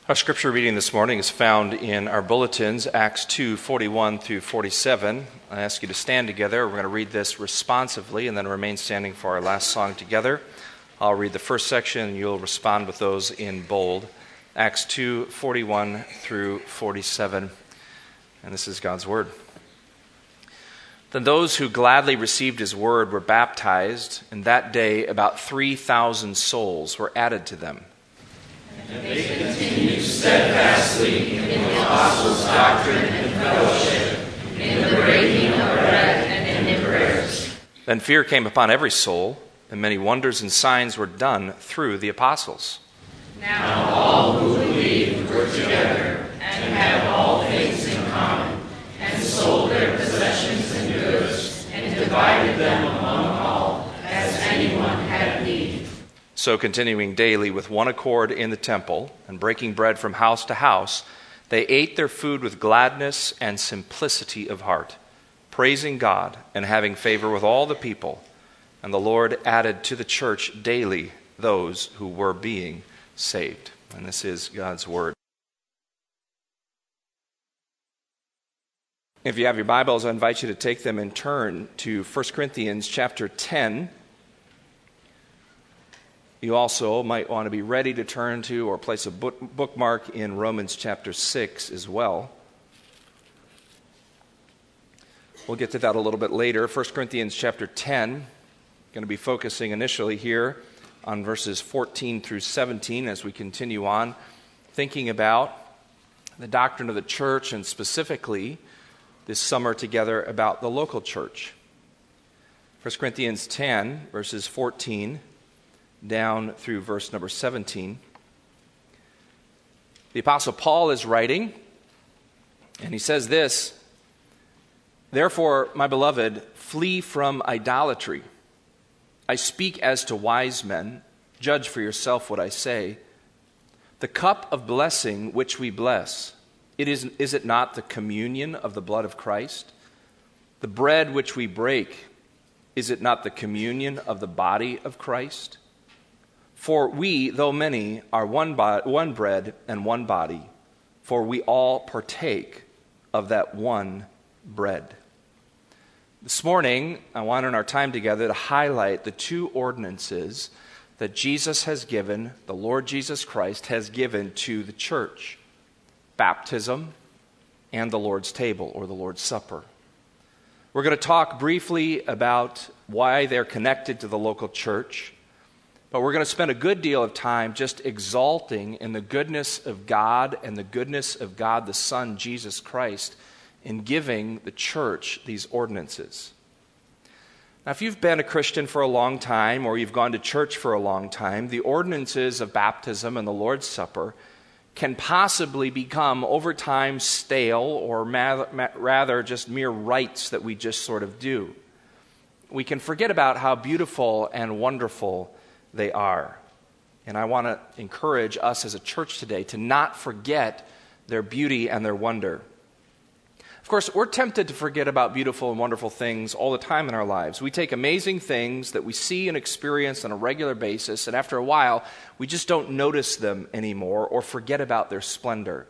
Our scripture reading this morning is found in our bulletins, Acts 2:41 through 47. I ask you to stand together. We're going to read this responsively and then remain standing for our last song together. I'll read the first section and you'll respond with those in bold. Acts 2:41 through 47. And this is God's word. Then those who gladly received his word were baptized, and that day about 3,000 souls were added to them. And they continued steadfastly in the apostles' doctrine and fellowship, in the breaking of bread and in prayers. Then fear came upon every soul, and many wonders and signs were done through the apostles. Now all who believed were together and had all things in common, and sold their possessions and goods, and divided them among all, as anyone had need. So continuing daily with one accord in the temple, and breaking bread from house to house, they ate their food with gladness and simplicity of heart, praising God and having favor with all the people. And the Lord added to the church daily those who were being saved. And this is God's word. If you have your Bibles, I invite you to take them and turn to 1 Corinthians chapter 10. You also might want to be ready to turn to or place a bookmark in Romans chapter 6 as well. We'll get to that a little bit later. 1 Corinthians chapter 10, going to be focusing initially here on verses 14 through 17 as we continue on, thinking about the doctrine of the church and specifically this summer together about the local church. 1 Corinthians 10, verses 14 down through verse number 17. The Apostle Paul is writing, and he says this: "Therefore, my beloved, flee from idolatry. I speak as to wise men. Judge for yourself what I say. The cup of blessing which we bless, is it not the communion of the blood of Christ? The bread which we break, is it not the communion of the body of Christ? For we, though many, are one bread and one body, for we all partake of that one bread." This morning, I want in our time together to highlight the two ordinances that Jesus has given, the Lord Jesus Christ has given to the church: baptism and the Lord's table or the Lord's Supper. We're going to talk briefly about why they're connected to the local church. But we're going to spend a good deal of time just exalting in the goodness of God and the goodness of God the Son, Jesus Christ, in giving the church these ordinances. Now, if you've been a Christian for a long time or you've gone to church for a long time, the ordinances of baptism and the Lord's Supper can possibly become over time stale or rather just mere rites that we just sort of do. We can forget about how beautiful and wonderful they are. And I want to encourage us as a church today to not forget their beauty and their wonder. Of course, we're tempted to forget about beautiful and wonderful things all the time in our lives. We take amazing things that we see and experience on a regular basis, and after a while, we just don't notice them anymore or forget about their splendor.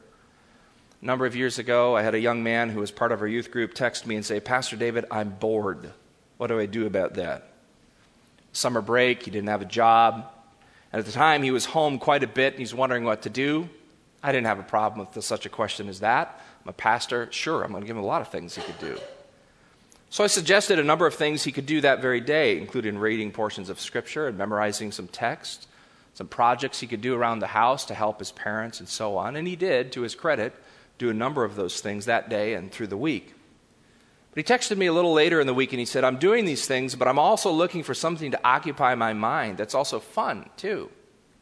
A number of years ago, I had a young man who was part of our youth group text me and say, "Pastor David, I'm bored. What do I do about that?" Summer break, he didn't have a job, and at the time he was home quite a bit and he's wondering what to do. I didn't have a problem with such a question as that. I'm a pastor, sure, I'm going to give him a lot of things he could do. So I suggested a number of things he could do that very day, including reading portions of Scripture and memorizing some text, some projects he could do around the house to help his parents and so on. And he did, to his credit, do a number of those things that day and through the week. But he texted me a little later in the week and he said, "I'm doing these things, but I'm also looking for something to occupy my mind that's also fun, too."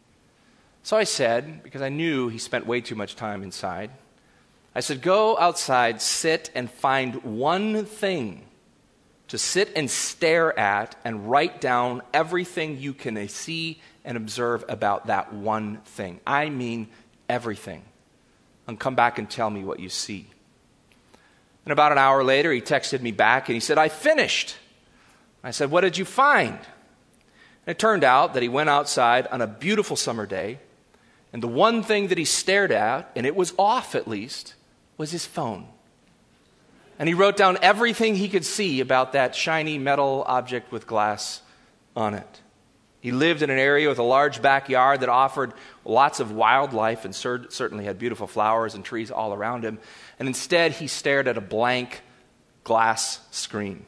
So I said, because I knew he spent way too much time inside, I said, "Go outside, sit, and find one thing to sit and stare at and write down everything you can see and observe about that one thing. I mean everything. And come back and tell me what you see." And about an hour later, he texted me back and he said, "I finished." I said, "What did you find?" And it turned out that he went outside on a beautiful summer day And the one thing that he stared at, and it was off at least, was his phone. And he wrote down everything he could see about that shiny metal object with glass on it. He lived in an area with a large backyard that offered lots of wildlife and certainly had beautiful flowers and trees all around him. And instead, he stared at a blank glass screen.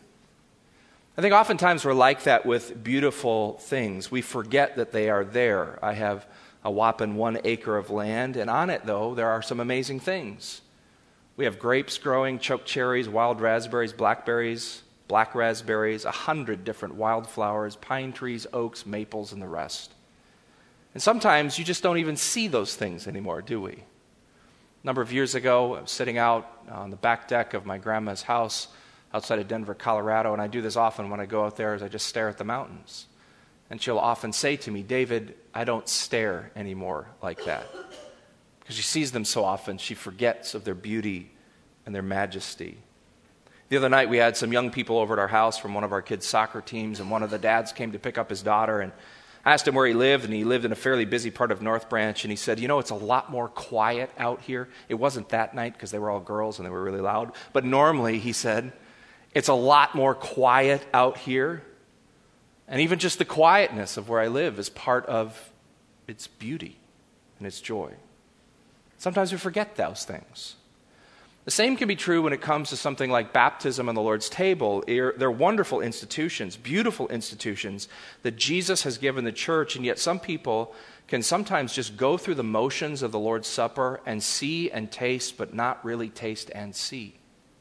I think oftentimes we're like that with beautiful things. We forget that they are there. I have a whopping 1 acre of land, and on it, though, there are some amazing things. We have grapes growing, choke cherries, wild raspberries, blackberries, black raspberries, 100 different wildflowers, pine trees, oaks, maples, and the rest. And sometimes you just don't even see those things anymore, do we? A number of years ago, I was sitting out on the back deck of my grandma's house outside of Denver, Colorado, and I do this often when I go out there as I just stare at the mountains. And she'll often say to me, "David, I don't stare anymore like that." Because she sees them so often, she forgets of their beauty and their majesty. The other night, we had some young people over at our house from one of our kids' soccer teams, and one of the dads came to pick up his daughter, and I asked him where he lived, and he lived in a fairly busy part of North Branch, and he said, it's a lot more quiet out here. It wasn't that night because they were all girls and they were really loud, but normally, he said, it's a lot more quiet out here. And even just the quietness of where I live is part of its beauty and its joy. Sometimes we forget those things. The same can be true when it comes to something like baptism and the Lord's table. They're wonderful institutions, beautiful institutions that Jesus has given the church, and yet some people can sometimes just go through the motions of the Lord's Supper and see and taste, but not really taste and see.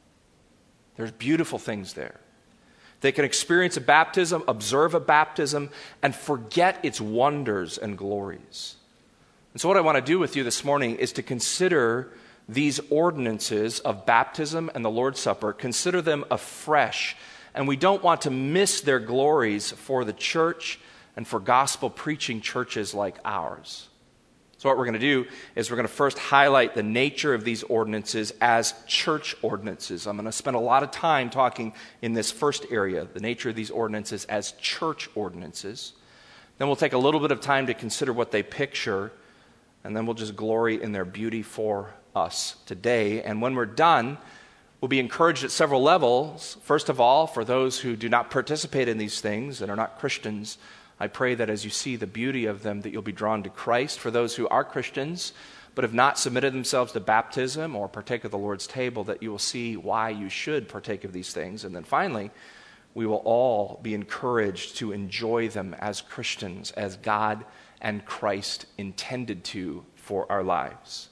There's beautiful things there. They can experience a baptism, observe a baptism, and forget its wonders and glories. And so what I want to do with you this morning is to consider these ordinances of baptism and the Lord's Supper, consider them afresh. And we don't want to miss their glories for the church and for gospel preaching churches like ours. So what we're going to do is we're going to first highlight the nature of these ordinances as church ordinances. I'm going to spend a lot of time talking in this first area, the nature of these ordinances as church ordinances. Then we'll take a little bit of time to consider what they picture, and then we'll just glory in their beauty for us today. And when we're done, we'll be encouraged at several levels. First of all, for those who do not participate in these things and are not Christians, I pray that as you see the beauty of them, that you'll be drawn to Christ. For those who are Christians, but have not submitted themselves to baptism or partake of the Lord's table, that you will see why you should partake of these things. And then finally, we will all be encouraged to enjoy them as Christians, as God and Christ intended to for our lives.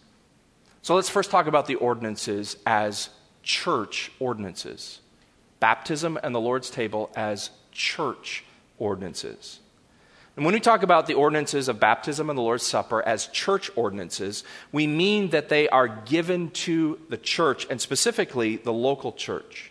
So let's first talk about the ordinances as church ordinances. Baptism and the Lord's table as church ordinances. And when we talk about the ordinances of baptism and the Lord's Supper as church ordinances, we mean that they are given to the church, and specifically the local church.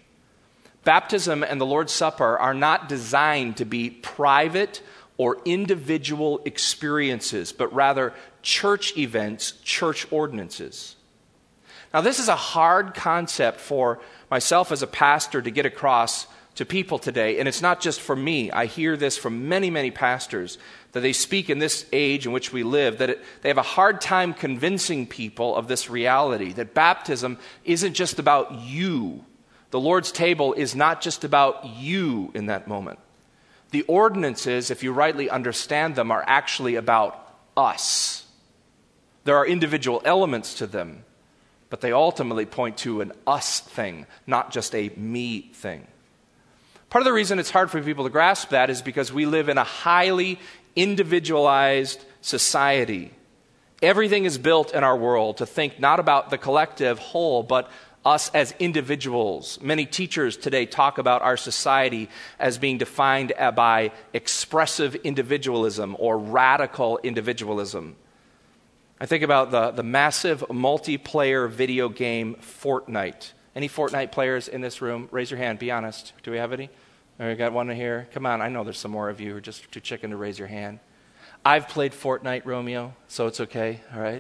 Baptism and the Lord's Supper are not designed to be private or individual experiences, but rather church events, church ordinances. Now, this is a hard concept for myself as a pastor to get across to people today, and it's not just for me. I hear this from many, many pastors, that they speak in this age in which we live, that they have a hard time convincing people of this reality, that baptism isn't just about you. The Lord's table is not just about you in that moment. The ordinances, if you rightly understand them, are actually about us. There are individual elements to them, but they ultimately point to an us thing, not just a me thing. Part of the reason it's hard for people to grasp that is because we live in a highly individualized society. Everything is built in our world to think not about the collective whole, but us as individuals. Many teachers today talk about our society as being defined by expressive individualism or radical individualism. I think about the massive multiplayer video game Fortnite. Any Fortnite players in this room? Raise your hand, be honest. Do we have any? All right, got one here. Come on, I know there's some more of you who are just too chicken to raise your hand. I've played Fortnite, Romeo, so it's okay, all right?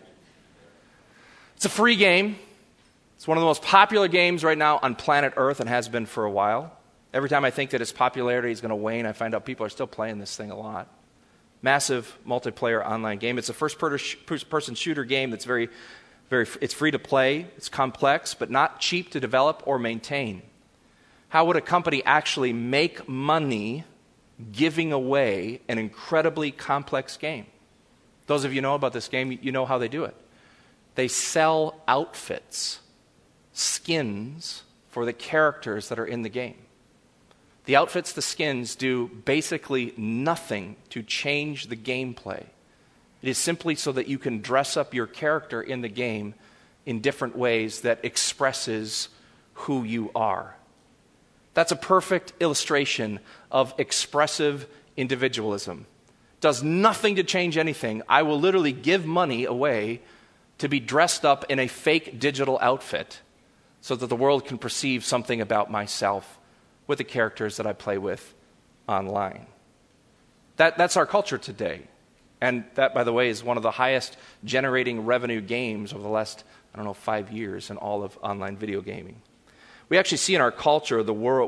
It's a free game. It's one of the most popular games right now on planet Earth and has been for a while. Every time I think that its popularity is going to wane, I find out people are still playing this thing a lot. massive multiplayer online game. It's a first-person shooter game that's it's free to play, it's complex, but not cheap to develop or maintain. How would a company actually make money giving away an incredibly complex game? Those of you who know about this game, you know how they do it. They sell outfits, skins, for the characters that are in the game. The outfits, the skins, do basically nothing to change the gameplay. It is simply so that you can dress up your character in the game in different ways that expresses who you are. That's a perfect illustration of expressive individualism. Does nothing to change anything. I will literally give money away to be dressed up in a fake digital outfit so that the world can perceive something about myself with the characters that I play with online. That's our culture today. And that, by the way, is one of the highest generating revenue games over the last, 5 years in all of online video gaming. We actually see in our culture, the world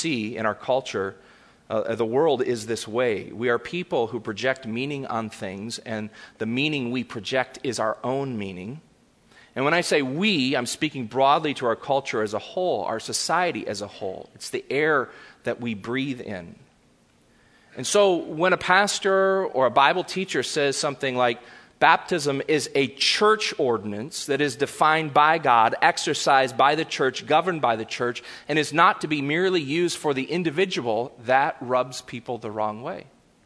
is this way. We are people who project meaning on things, and the meaning we project is our own meaning. And when I say we, I'm speaking broadly to our culture as a whole, our society as a whole. It's the air that we breathe in. And so when a pastor or a Bible teacher says something like, baptism is a church ordinance that is defined by God, exercised by the church, governed by the church, and is not to be merely used for the individual, that rubs people the wrong way.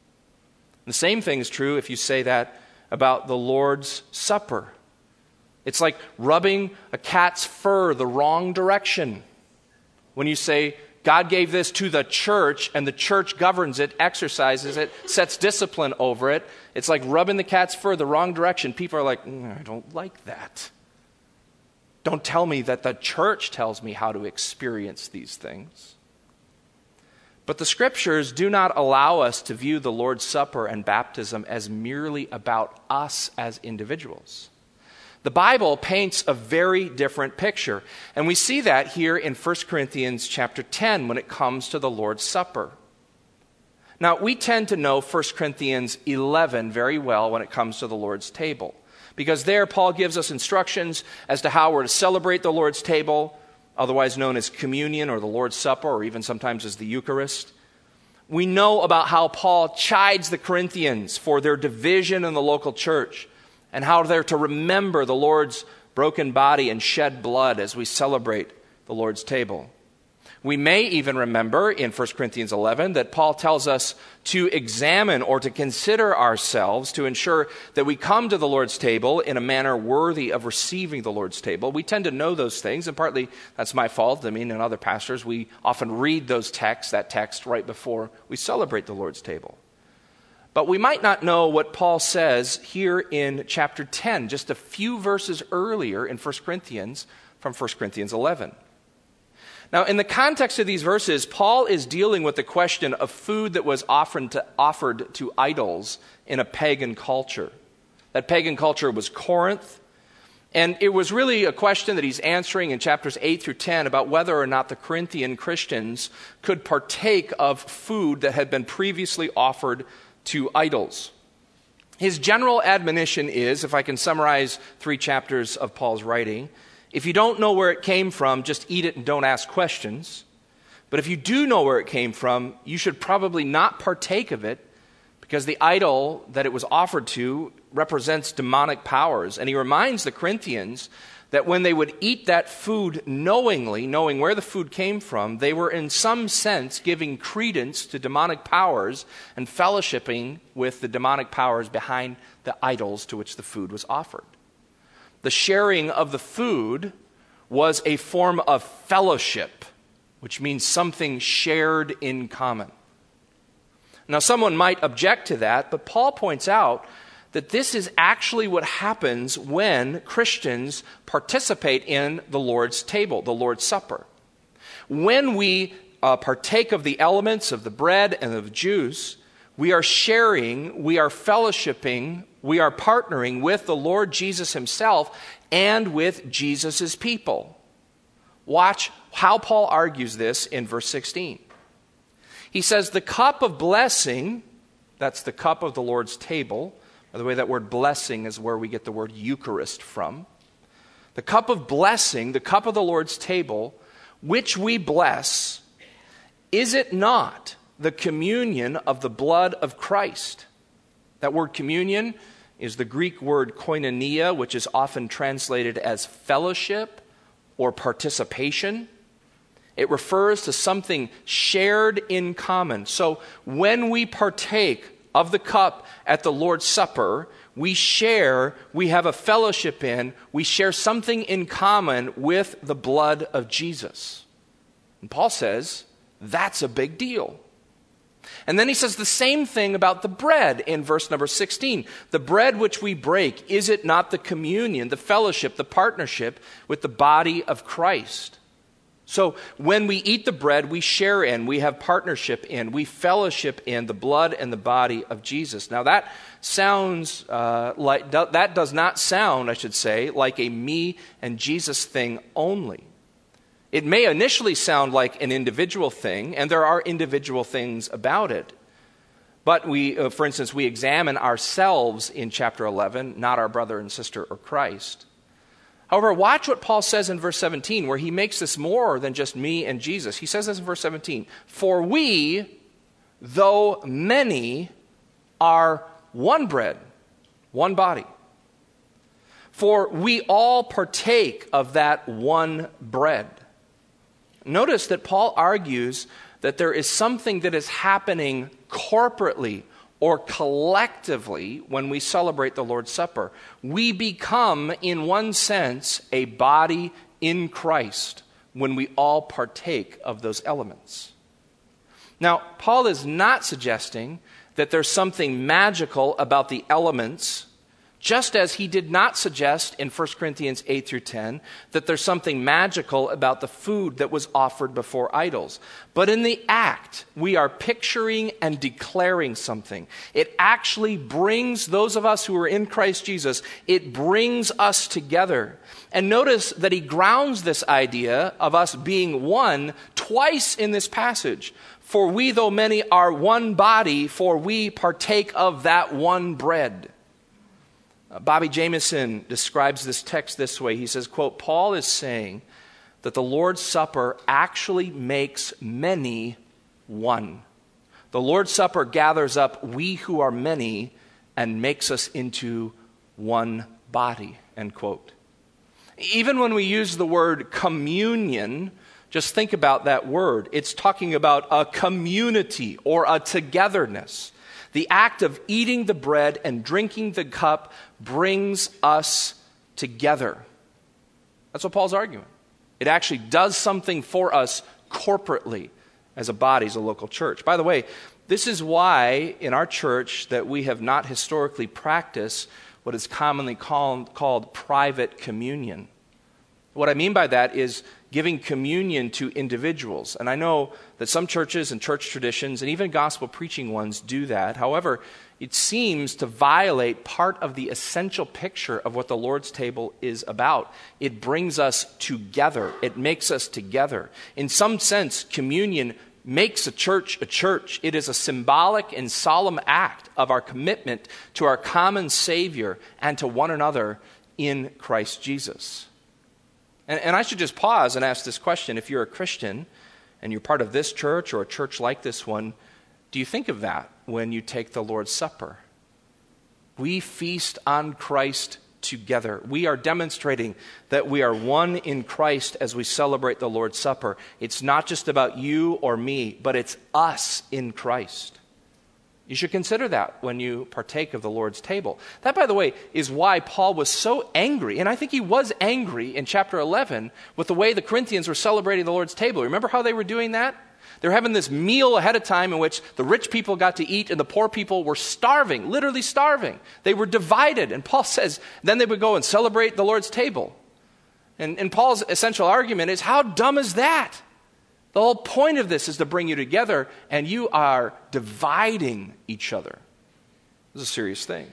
The same thing is true if you say that about the Lord's Supper. It's like rubbing a cat's fur the wrong direction. When you say, God gave this to the church, and the church governs it, exercises it, sets discipline over it. It's like rubbing the cat's fur the wrong direction. People are like, I don't like that. Don't tell me that the church tells me how to experience these things. But the Scriptures do not allow us to view the Lord's Supper and baptism as merely about us as individuals. The Bible paints a very different picture, and we see that here in 1 Corinthians chapter 10 when it comes to the Lord's Supper. Now, we tend to know 1 Corinthians 11 very well when it comes to the Lord's table, because there Paul gives us instructions as to how we're to celebrate the Lord's table, otherwise known as communion or the Lord's Supper, or even sometimes as the Eucharist. We know about how Paul chides the Corinthians for their division in the local church, and how they're to remember the Lord's broken body and shed blood as we celebrate the Lord's table. We may even remember in 1 Corinthians 11 that Paul tells us to examine or to consider ourselves to ensure that we come to the Lord's table in a manner worthy of receiving the Lord's table. We tend to know those things, and partly that's my fault. And other pastors, we often read that text right before we celebrate the Lord's table. But we might not know what Paul says here in chapter 10, just a few verses earlier in 1 Corinthians, from 1 Corinthians 11. Now, in the context of these verses, Paul is dealing with the question of food that was offered to idols in a pagan culture. That pagan culture was Corinth, and it was really a question that he's answering in chapters 8 through 10 about whether or not the Corinthian Christians could partake of food that had been previously offered to idols. His general admonition is, if I can summarize 3 chapters of Paul's writing, if you don't know where it came from, just eat it and don't ask questions. But if you do know where it came from, you should probably not partake of it, because the idol that it was offered to represents demonic powers. And he reminds the Corinthians that when they would eat that food knowingly, knowing where the food came from, they were in some sense giving credence to demonic powers and fellowshipping with the demonic powers behind the idols to which the food was offered. The sharing of the food was a form of fellowship, which means something shared in common. Now, someone might object to that, but Paul points out that this is actually what happens when Christians participate in the Lord's table, the Lord's Supper. When we partake of the elements of the bread and of the juice, we are sharing, we are fellowshipping, we are partnering with the Lord Jesus himself and with Jesus' people. Watch how Paul argues this in verse 16. He says, the cup of blessing That's the cup of the Lord's table. By the way, that word blessing is where we get the word Eucharist from. The cup of blessing, the cup of the Lord's table, which we bless, is it not the communion of the blood of Christ? That word communion is the Greek word koinonia, which is often translated as fellowship or participation. It refers to something shared in common. So when we partake of the cup at the Lord's Supper, we have a fellowship we share something in common with the blood of Jesus. And Paul says, that's a big deal. And then he says the same thing about the bread in verse number 16. The bread which we break, is it not the communion, the fellowship, the partnership with the body of Christ? So when we eat the bread, we share in, we have partnership in, we fellowship in the blood and the body of Jesus. Now that does not sound, I should say, like a me and Jesus thing only. It may initially sound like an individual thing, and there are individual things about it. But for instance, we examine ourselves in chapter 11, not our brother and sister or Christ. However, watch what Paul says in verse 17, where he makes this more than just me and Jesus. He says this in verse 17, "For we, though many, are one bread, one body. For we all partake of that one bread." Notice that Paul argues that there is something that is happening corporately or collectively when we celebrate the Lord's Supper. We become, in one sense, a body in Christ when we all partake of those elements. Now, Paul is not suggesting that there's something magical about the elements, just as he did not suggest in 1 Corinthians 8 through 10 that there's something magical about the food that was offered before idols. But in the act, we are picturing and declaring something. It actually brings those of us who are in Christ Jesus, it brings us together. And notice that he grounds this idea of us being one twice in this passage. "For we, though many, are one body, for we partake of that one bread." Bobby Jamieson describes this text this way. He says, quote, "Paul is saying that the Lord's Supper actually makes many one. The Lord's Supper gathers up we who are many and makes us into one body," end quote. Even when we use the word communion, just think about that word. It's talking about a community or a togetherness. The act of eating the bread and drinking the cup brings us together. That's what Paul's arguing. It actually does something for us corporately as a body, as a local church. By the way, this is why in our church that we have not historically practiced what is commonly called private communion. What I mean by that is giving communion to individuals. And I know that some churches and church traditions, and even gospel preaching ones, do that. However, it seems to violate part of the essential picture of what the Lord's table is about. It brings us together. It makes us together. In some sense, communion makes a church a church. It is a symbolic and solemn act of our commitment to our common Savior and to one another in Christ Jesus. And I should just pause and ask this question. If you're a Christian and you're part of this church or a church like this one, do you think of that when you take the Lord's Supper? We feast on Christ together. We are demonstrating that we are one in Christ as we celebrate the Lord's Supper. It's not just about you or me, but it's us in Christ. You should consider that when you partake of the Lord's table. That, by the way, is why Paul was so angry, and I think he was angry in chapter 11 with the way the Corinthians were celebrating the Lord's table. Remember how they were doing that? They were having this meal ahead of time in which the rich people got to eat and the poor people were starving, literally starving. They were divided, and Paul says then they would go and celebrate the Lord's table. And Paul's essential argument is, how dumb is that? The whole point of this is to bring you together, and you are dividing each other. This is a serious thing.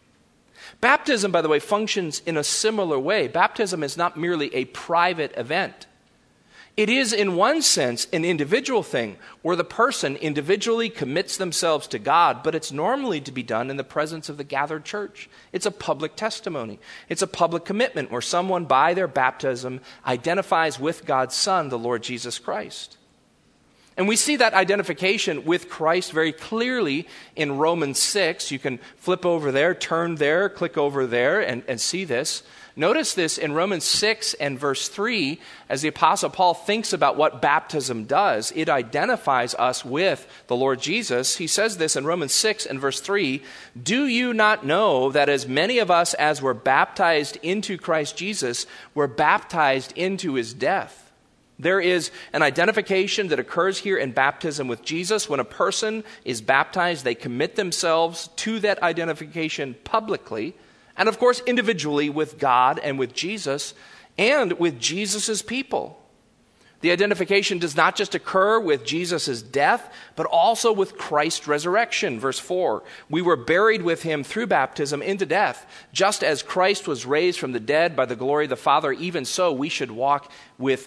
Baptism, by the way, functions in a similar way. Baptism is not merely a private event. It is, in one sense, an individual thing where the person individually commits themselves to God, but it's normally to be done in the presence of the gathered church. It's a public testimony. It's a public commitment where someone, by their baptism, identifies with God's Son, the Lord Jesus Christ. And we see that identification with Christ very clearly in Romans 6. You can flip over there, turn there, click over there, and see this. Notice this in Romans 6 and verse 3, as the Apostle Paul thinks about what baptism does. It identifies us with the Lord Jesus. He says this in Romans 6 and verse 3, "Do you not know that as many of us as were baptized into Christ Jesus were baptized into his death?" There is an identification that occurs here in baptism with Jesus. When a person is baptized, they commit themselves to that identification publicly, and of course individually with God and with Jesus and with Jesus' people. The identification does not just occur with Jesus' death, but also with Christ's resurrection. Verse 4, "We were buried with him through baptism into death, just as Christ was raised from the dead by the glory of the Father, even so we should walk with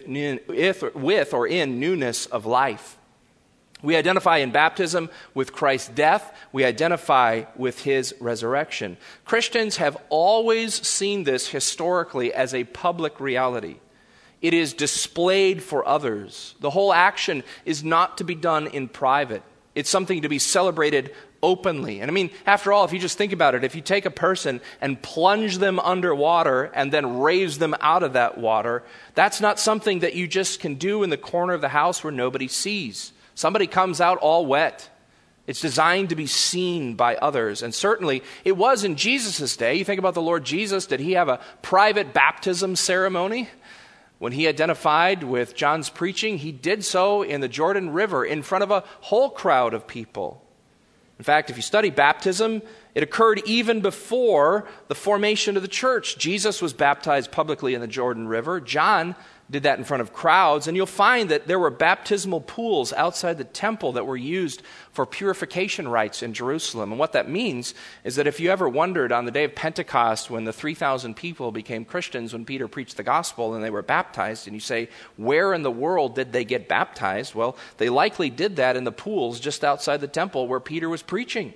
or in newness of life." We identify in baptism with Christ's death. We identify with his resurrection. Christians have always seen this historically as a public reality. It is displayed for others. The whole action is not to be done in private. It's something to be celebrated openly. And I mean, after all, if you just think about it, if you take a person and plunge them underwater and then raise them out of that water, that's not something that you just can do in the corner of the house where nobody sees. Somebody comes out all wet. It's designed to be seen by others. And certainly, it was in Jesus' day. You think about the Lord Jesus, did he have a private baptism ceremony? When he identified with John's preaching, he did so in the Jordan River in front of a whole crowd of people. In fact, if you study baptism, it occurred even before the formation of the church. Jesus was baptized publicly in the Jordan River. John did that in front of crowds, and you'll find that there were baptismal pools outside the temple that were used for purification rites in Jerusalem. And what that means is that if you ever wondered on the day of Pentecost when the 3,000 people became Christians when Peter preached the gospel and they were baptized, and you say, where in the world did they get baptized? Well, they likely did that in the pools just outside the temple where Peter was preaching.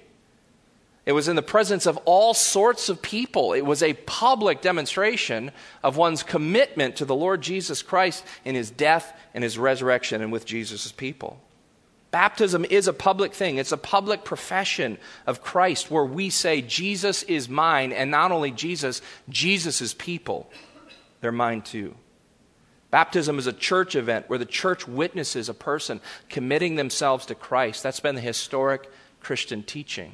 It was in the presence of all sorts of people. It was a public demonstration of one's commitment to the Lord Jesus Christ in his death and his resurrection and with Jesus' people. Baptism is a public thing. It's a public profession of Christ where we say, Jesus is mine, and not only Jesus, Jesus' people. They're mine too. Baptism is a church event where the church witnesses a person committing themselves to Christ. That's been the historic Christian teaching.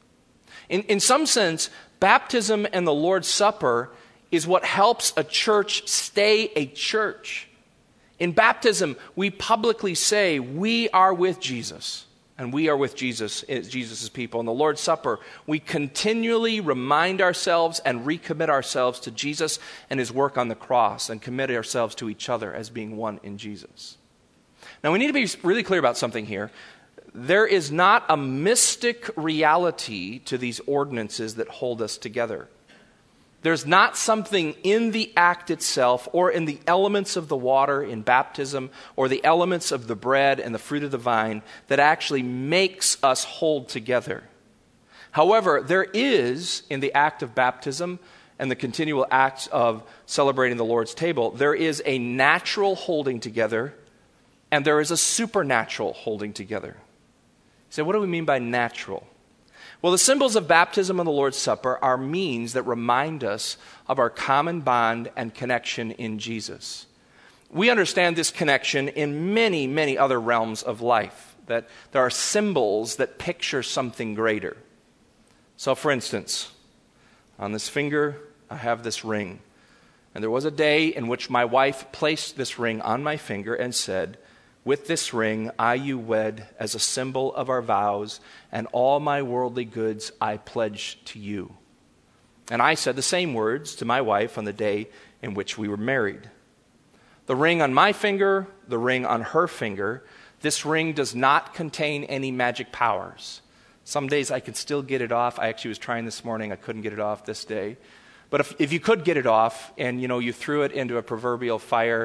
In some sense, baptism and the Lord's Supper is what helps a church stay a church. In baptism, we publicly say we are with Jesus, and we are with Jesus, Jesus' people. In the Lord's Supper, we continually remind ourselves and recommit ourselves to Jesus and his work on the cross, and commit ourselves to each other as being one in Jesus. Now, we need to be really clear about something here. There is not a mystic reality to these ordinances that hold us together. There's not something in the act itself or in the elements of the water in baptism or the elements of the bread and the fruit of the vine that actually makes us hold together. However, there is in the act of baptism and the continual acts of celebrating the Lord's table, there is a natural holding together and there is a supernatural holding together. So what do we mean by natural? Well, the symbols of baptism and the Lord's Supper are means that remind us of our common bond and connection in Jesus. We understand this connection in many, many other realms of life, that there are symbols that picture something greater. So, for instance, on this finger, I have this ring. And there was a day in which my wife placed this ring on my finger and said, "With this ring I you wed as a symbol of our vows, and all my worldly goods I pledge to you." And I said the same words to my wife on the day in which we were married. The ring on my finger, the ring on her finger, this ring does not contain any magic powers. Some days I can still get it off. I actually was trying this morning. I couldn't get it off this day. But if you could get it off and you threw it into a proverbial fire,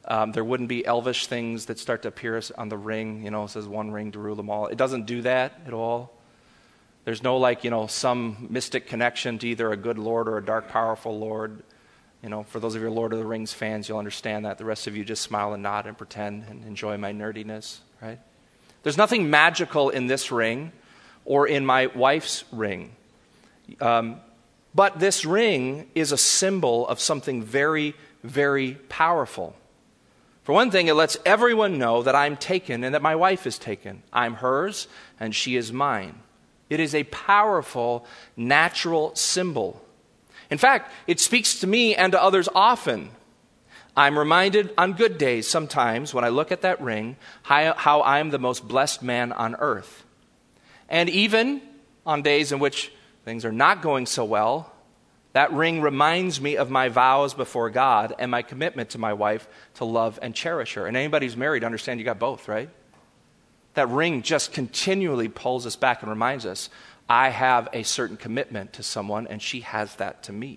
There wouldn't be elvish things that start to appear on the ring. It says one ring to rule them all. It doesn't do that at all. There's no some mystic connection to either a good lord or a dark, powerful lord. For those of you Lord of the Rings fans, you'll understand that. The rest of you just smile and nod and pretend and enjoy my nerdiness, right? There's nothing magical in this ring or in my wife's ring. But this ring is a symbol of something very, very powerful. For one thing, it lets everyone know that I'm taken and that my wife is taken. I'm hers and she is mine. It is a powerful, natural symbol. In fact, it speaks to me and to others often. I'm reminded on good days sometimes when I look at that ring how I'm the most blessed man on earth. And even on days in which things are not going so well, that ring reminds me of my vows before God and my commitment to my wife to love and cherish her. And anybody who's married understand you got both, right? That ring just continually pulls us back and reminds us, I have a certain commitment to someone and she has that to me.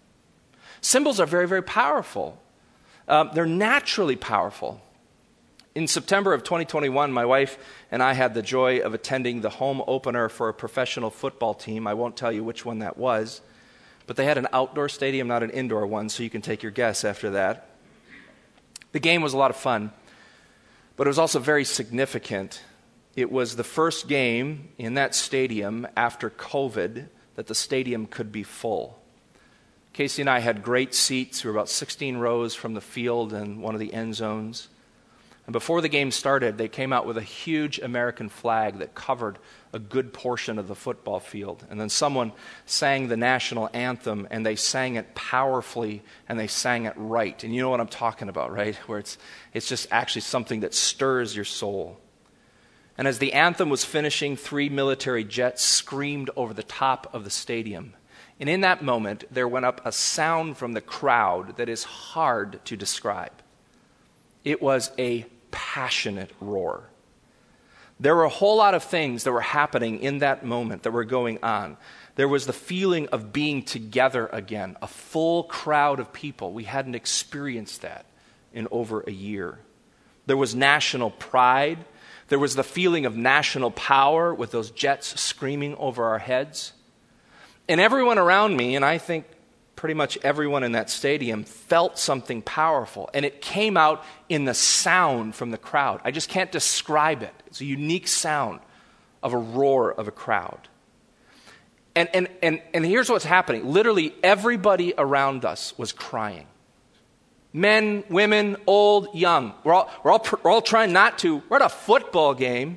Symbols are very, very powerful. They're naturally powerful. In September of 2021, my wife and I had the joy of attending the home opener for a professional football team. I won't tell you which one that was, but they had an outdoor stadium, not an indoor one, so you can take your guess after that. The game was a lot of fun, but it was also very significant. It was the first game in that stadium after COVID that the stadium could be full. Casey and I had great seats. We were about 16 rows from the field and one of the end zones. And before the game started, they came out with a huge American flag that covered a good portion of the football field. And then someone sang the national anthem, and they sang it powerfully, and they sang it right. And you know what I'm talking about, right? Where it's just actually something that stirs your soul. And as the anthem was finishing, 3 military jets screamed over the top of the stadium. And in that moment, there went up a sound from the crowd that is hard to describe. It was a passionate roar. There were a whole lot of things that were happening in that moment that were going on. There was the feeling of being together again, a full crowd of people. We hadn't experienced that in over a year. There was national pride. There was the feeling of national power with those jets screaming over our heads. And everyone around me, and I think pretty much everyone in that stadium, felt something powerful. And it came out in the sound from the crowd. I just can't describe it. It's a unique sound of a roar of a crowd. And here's what's happening. Literally everybody around us was crying. Men, women, old, young. We're all trying not to. We're at a football game,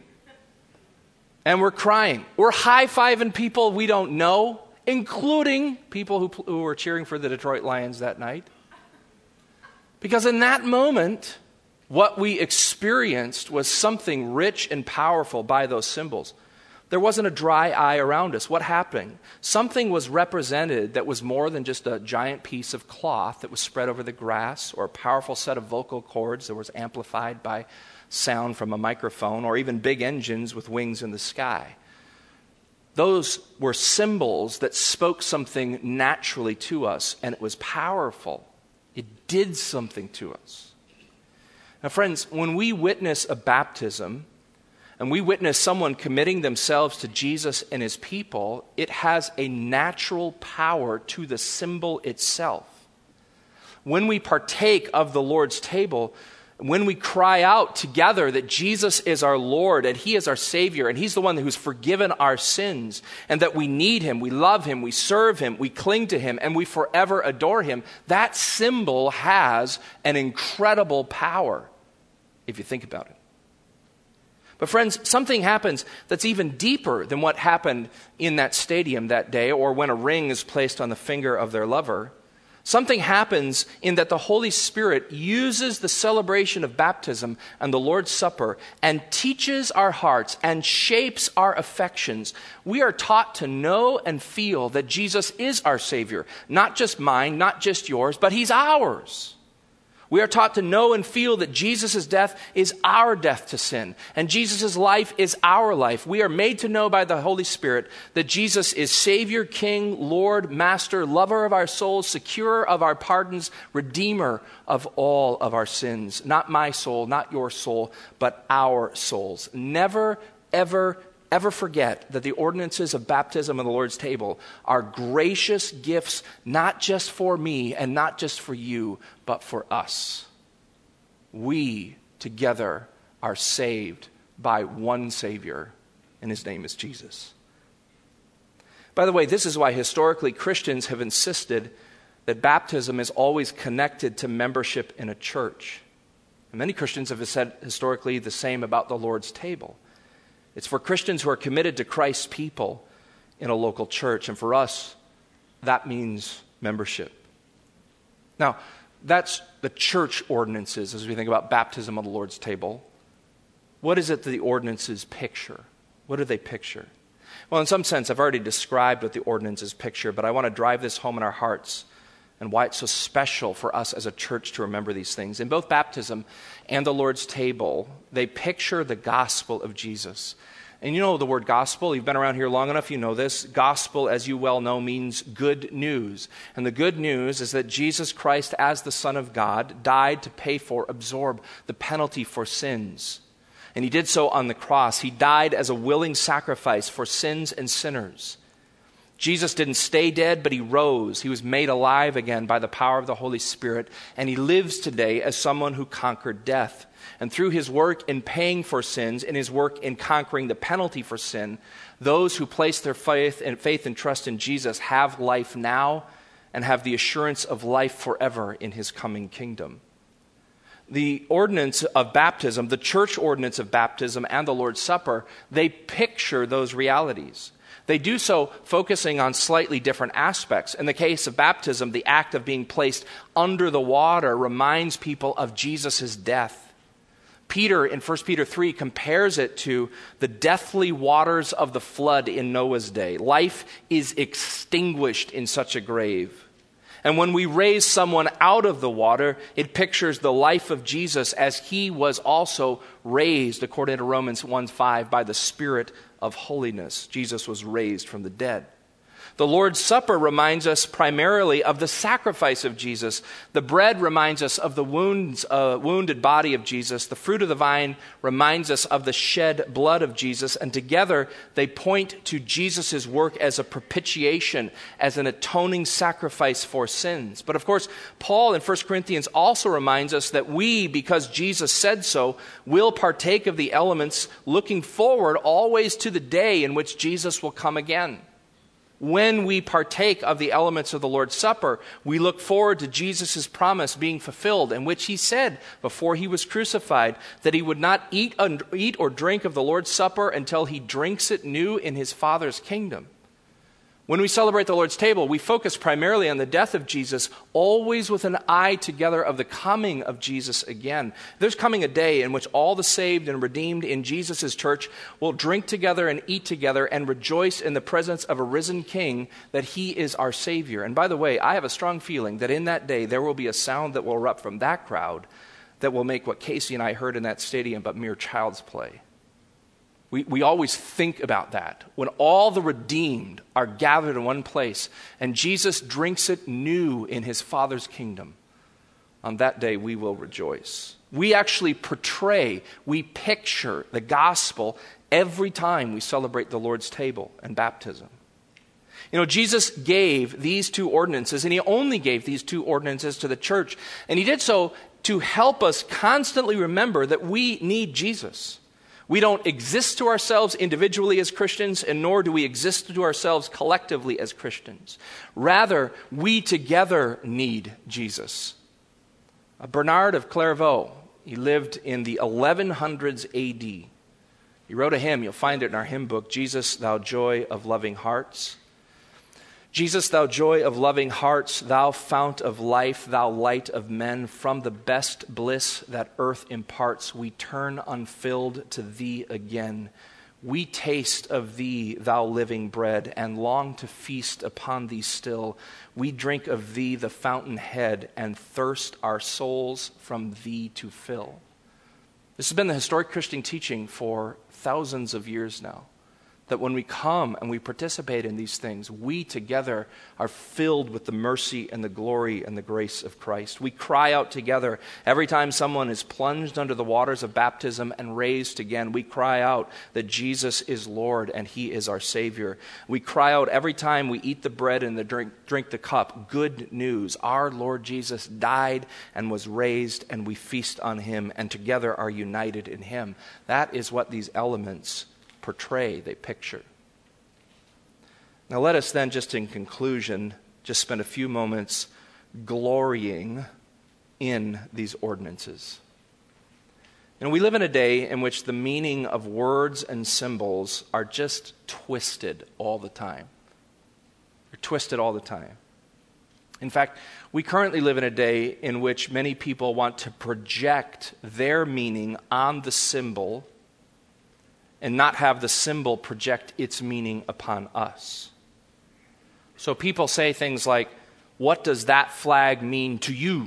and we're crying. We're high-fiving people we don't know, including people who were cheering for the Detroit Lions that night. Because in that moment, what we experienced was something rich and powerful by those symbols. There wasn't a dry eye around us. What happened? Something was represented that was more than just a giant piece of cloth that was spread over the grass, or a powerful set of vocal cords that was amplified by sound from a microphone, or even big engines with wings in the sky. Those were symbols that spoke something naturally to us, and it was powerful. It did something to us. Now, friends, when we witness a baptism, and we witness someone committing themselves to Jesus and his people, it has a natural power to the symbol itself. When we partake of the Lord's table, when we cry out together that Jesus is our Lord and he is our Savior and he's the one who's forgiven our sins, and that we need him, we love him, we serve him, we cling to him, and we forever adore him, that symbol has an incredible power if you think about it. But friends, something happens that's even deeper than what happened in that stadium that day, or when a ring is placed on the finger of their lover. Something happens in that the Holy Spirit uses the celebration of baptism and the Lord's Supper and teaches our hearts and shapes our affections. We are taught to know and feel that Jesus is our Savior, not just mine, not just yours, but he's ours. We are taught to know and feel that Jesus' death is our death to sin, and Jesus' life is our life. We are made to know by the Holy Spirit that Jesus is Savior, King, Lord, Master, lover of our souls, securer of our pardons, redeemer of all of our sins. Not my soul, not your soul, but our souls. Never, ever forget that the ordinances of baptism and the Lord's table are gracious gifts, not just for me and not just for you, but for us. We together are saved by one Savior, and his name is Jesus. By the way, this is why historically Christians have insisted that baptism is always connected to membership in a church. And many Christians have said historically the same about the Lord's table. It's for Christians who are committed to Christ's people in a local church. And for us, that means membership. Now, that's the church ordinances as we think about baptism on the Lord's table. What is it that the ordinances picture? What do they picture? Well, in some sense, I've already described what the ordinances picture, but I want to drive this home in our hearts and why it's so special for us as a church to remember these things. In both baptism and the Lord's table, they picture the gospel of Jesus. And you know the word gospel. You've been around here long enough, you know this. Gospel, as you well know, means good news. And the good news is that Jesus Christ, as the Son of God, died to pay for, absorb the penalty for sins. And he did so on the cross. He died as a willing sacrifice for sins and sinners. Jesus didn't stay dead, but he rose. He was made alive again by the power of the Holy Spirit. And he lives today as someone who conquered death. And through his work in paying for sins, and his work in conquering the penalty for sin, those who place their faith and trust in Jesus have life now and have the assurance of life forever in his coming kingdom. The ordinance of baptism, the church ordinance of baptism and the Lord's Supper, they picture those realities. They do so focusing on slightly different aspects. In the case of baptism, the act of being placed under the water reminds people of Jesus' death. Peter, in 1 Peter 3, compares it to the deathly waters of the flood in Noah's day. Life is extinguished in such a grave. And when we raise someone out of the water, it pictures the life of Jesus as he was also raised, according to Romans 1:5, by the Spirit of holiness. Jesus was raised from the dead. The Lord's Supper reminds us primarily of the sacrifice of Jesus. The bread reminds us of the wounded body of Jesus. The fruit of the vine reminds us of the shed blood of Jesus. And together they point to Jesus' work as a propitiation, as an atoning sacrifice for sins. But of course, Paul in 1 Corinthians also reminds us that we, because Jesus said so, will partake of the elements, looking forward always to the day in which Jesus will come again. When we partake of the elements of the Lord's Supper, we look forward to Jesus' promise being fulfilled, in which he said before he was crucified that he would not eat or drink of the Lord's Supper until he drinks it new in his Father's kingdom. When we celebrate the Lord's table, we focus primarily on the death of Jesus, always with an eye together of the coming of Jesus again. There's coming a day in which all the saved and redeemed in Jesus' church will drink together and eat together and rejoice in the presence of a risen King, that he is our Savior. And by the way, I have a strong feeling that in that day there will be a sound that will erupt from that crowd that will make what Casey and I heard in that stadium but mere child's play. We always think about that. When all the redeemed are gathered in one place and Jesus drinks it new in his Father's kingdom, on that day we will rejoice. We actually we picture the gospel every time we celebrate the Lord's table and baptism. You know, Jesus gave these two ordinances, and he only gave these two ordinances to the church. And he did so to help us constantly remember that we need Jesus. We don't exist to ourselves individually as Christians, and nor do we exist to ourselves collectively as Christians. Rather, we together need Jesus. Bernard of Clairvaux, he lived in the 1100s AD. He wrote a hymn, you'll find it in our hymn book, Jesus, Thou Joy of Loving Hearts. Jesus, thou joy of loving hearts, thou fount of life, thou light of men, from the best bliss that earth imparts, we turn unfilled to thee again. We taste of thee, thou living bread, and long to feast upon thee still. We drink of thee, the fountainhead, and thirst our souls from thee to fill. This has been the historic Christian teaching for thousands of years now, that when we come and we participate in these things, we together are filled with the mercy and the glory and the grace of Christ. We cry out together every time someone is plunged under the waters of baptism and raised again. We cry out that Jesus is Lord and he is our Savior. We cry out every time we eat the bread and drink the cup, good news. Our Lord Jesus died and was raised, and we feast on him and together are united in him. That is what these elements portray, they picture. Now let us then, just in conclusion, just spend a few moments glorying in these ordinances. And we live in a day in which the meaning of words and symbols are just twisted all the time. They're twisted all the time. In fact, we currently live in a day in which many people want to project their meaning on the symbol and not have the symbol project its meaning upon us. So people say things like, what does that flag mean to you?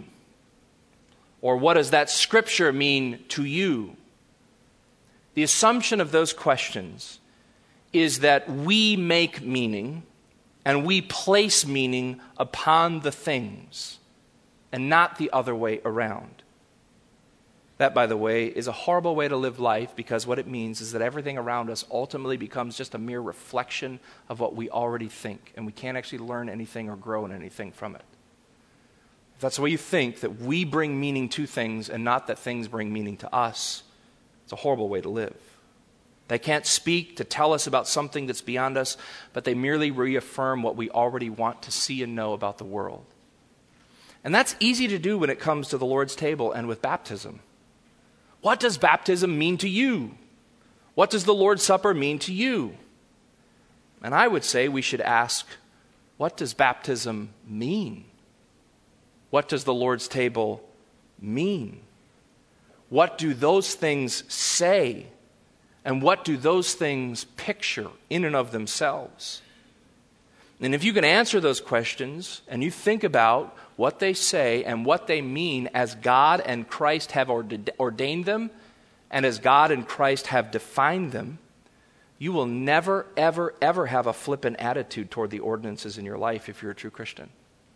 Or what does that scripture mean to you? The assumption of those questions is that we make meaning and we place meaning upon the things and not the other way around. That, by the way, is a horrible way to live life, because what it means is that everything around us ultimately becomes just a mere reflection of what we already think, and we can't actually learn anything or grow in anything from it. If that's the way you think, that we bring meaning to things and not that things bring meaning to us, it's a horrible way to live. They can't speak to tell us about something that's beyond us, but they merely reaffirm what we already want to see and know about the world. And that's easy to do when it comes to the Lord's table and with baptism. What does baptism mean to you? What does the Lord's Supper mean to you? And I would say we should ask, what does baptism mean? What does the Lord's table mean? What do those things say? And what do those things picture in and of themselves? And if you can answer those questions and you think about what they say and what they mean as God and Christ have ordained them and as God and Christ have defined them, you will never, ever, ever have a flippant attitude toward the ordinances in your life if you're a true Christian.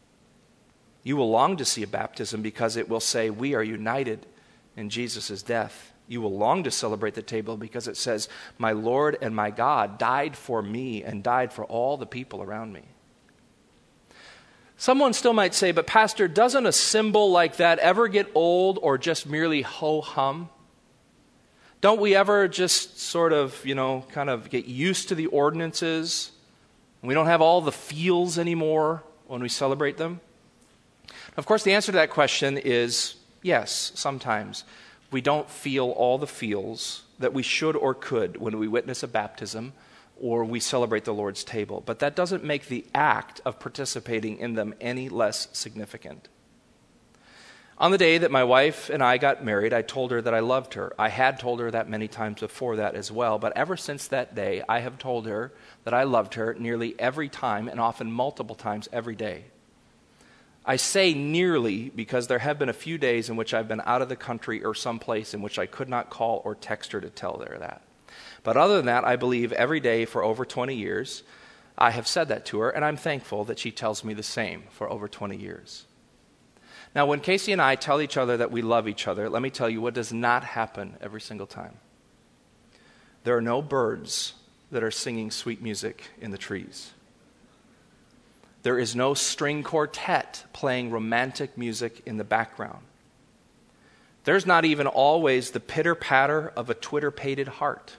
You will long to see a baptism because it will say, we are united in Jesus' death. You will long to celebrate the table because it says, my Lord and my God died for me and died for all the people around me. Someone still might say, but Pastor, doesn't a symbol like that ever get old or just merely ho-hum? Don't we ever just sort of, kind of get used to the ordinances? We don't have all the feels anymore when we celebrate them? Of course, the answer to that question is yes, sometimes. We don't feel all the feels that we should or could when we witness a baptism or we celebrate the Lord's table. But that doesn't make the act of participating in them any less significant. On the day that my wife and I got married, I told her that I loved her. I had told her that many times before that as well, but ever since that day, I have told her that I loved her nearly every time, and often multiple times every day. I say nearly because there have been a few days in which I've been out of the country or someplace in which I could not call or text her to tell her that. But other than that, I believe every day for over 20 years, I have said that to her, and I'm thankful that she tells me the same for over 20 years. Now, when Casey and I tell each other that we love each other, let me tell you what does not happen every single time. There are no birds that are singing sweet music in the trees. There is no string quartet playing romantic music in the background. There's not even always the pitter-patter of a twitter-pated heart.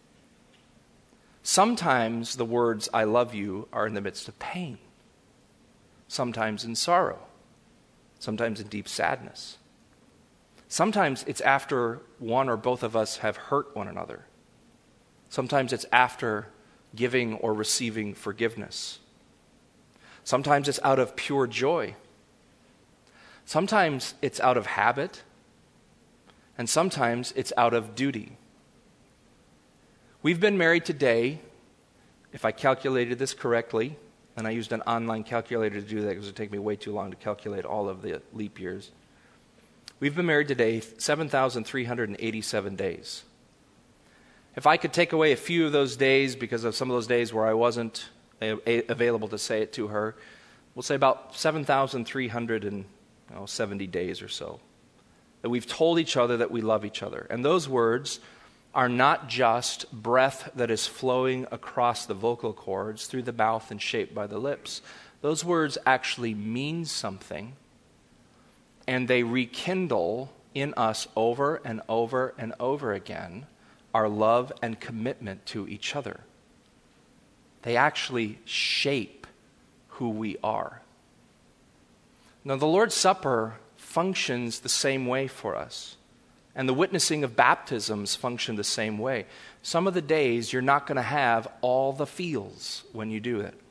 Sometimes the words, I love you, are in the midst of pain. Sometimes in sorrow. Sometimes in deep sadness. Sometimes it's after one or both of us have hurt one another. Sometimes it's after giving or receiving forgiveness. Sometimes it's out of pure joy. Sometimes it's out of habit. And sometimes it's out of duty. We've been married today, if I calculated this correctly, and I used an online calculator to do that because it would take me way too long to calculate all of the leap years. We've been married today 7,387 days. If I could take away a few of those days because of some of those days where I wasn't available to say it to her, we'll say about 7,370 days or so that we've told each other that we love each other. And those words are not just breath that is flowing across the vocal cords through the mouth and shaped by the lips. Those words actually mean something, and they rekindle in us over and over and over again our love and commitment to each other. They actually shape who we are. Now, the Lord's Supper functions the same way for us. And the witnessing of baptisms function the same way. Some of the days you're not going to have all the feels when you do it.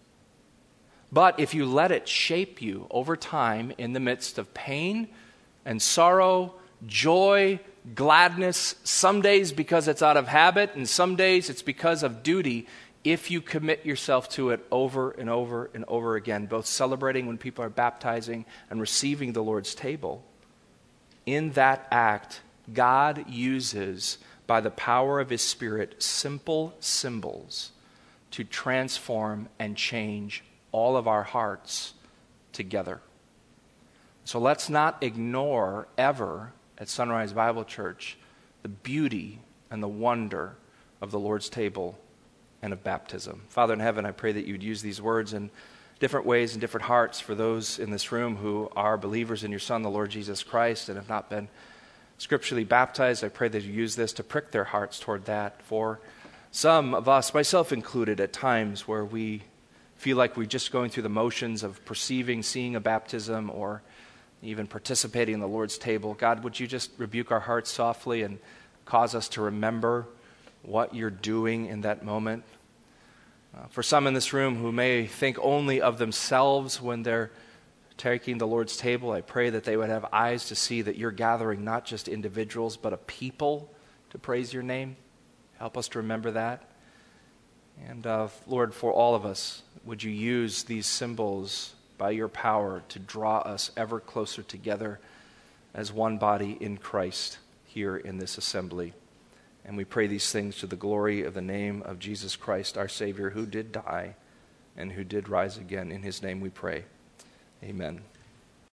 But if you let it shape you over time in the midst of pain and sorrow, joy, gladness, some days because it's out of habit and some days it's because of duty, if you commit yourself to it over and over and over again, both celebrating when people are baptizing and receiving the Lord's table, in that act, God uses, by the power of His Spirit, simple symbols to transform and change all of our hearts together. So let's not ignore ever at Sunrise Bible Church the beauty and the wonder of the Lord's table and of baptism. Father in heaven, I pray that you would use these words in different ways and different hearts for those in this room who are believers in your Son, the Lord Jesus Christ, and have not been scripturally baptized. I pray that you use this to prick their hearts toward that. For some of us, myself included, at times where we feel like we're just going through the motions of perceiving, seeing a baptism, or even participating in the Lord's table, God, would you just rebuke our hearts softly and cause us to remember what you're doing in that moment? For some in this room who may think only of themselves when they're taking the Lord's table, I pray that they would have eyes to see that you're gathering not just individuals, but a people to praise your name. Help us to remember that. And Lord, for all of us, would you use these symbols by your power to draw us ever closer together as one body in Christ here in this assembly. And we pray these things to the glory of the name of Jesus Christ, our Savior, who did die and who did rise again. In his name we pray. Amen.